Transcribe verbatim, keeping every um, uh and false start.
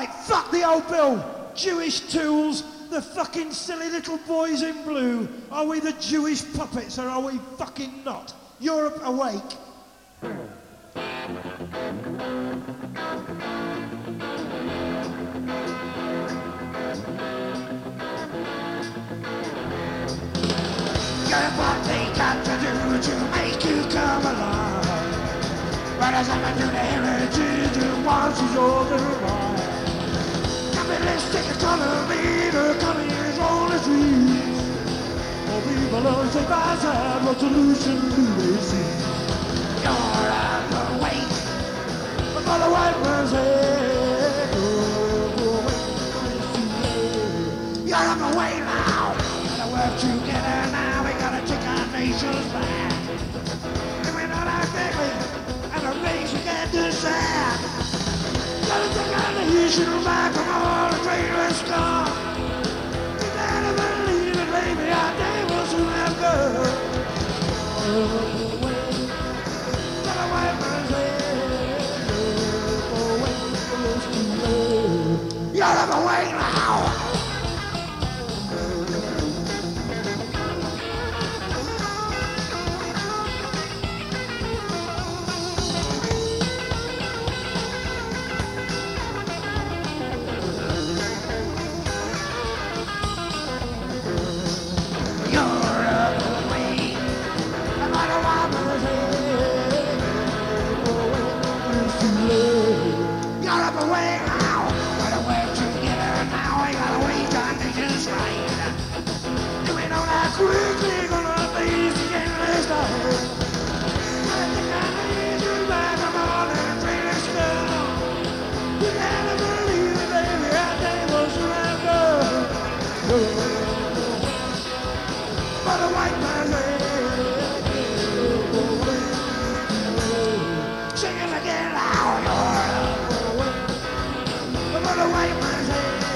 Right, fuck the old bill. Jewish tools, the fucking silly little boys in blue. Are we the Jewish puppets or are we fucking not? Europe awake. Get what they got to do to make you come alive. What has happened to the heritage that once was override? Capitalistic economy, the economy is all the trees. All people are so bad, what solution do they see? You're out of the way, but for the white man's head, you're away. You're on the way now, gotta work together now, we gotta take our nations back. And we're not out quickly, and the race we can't decide. Gotta take our nation back from all the traitorous scum. You gotta believe it, baby, our day will soon have come. Gotta wipe my head, away, you're on the way now. Quickly gonna face the endless night. I think I need you back, I'm all in trailer stuff. You gotta believe it, baby, our day will soon have come. For the white man's head, sing it again loud, you're for the white man's head.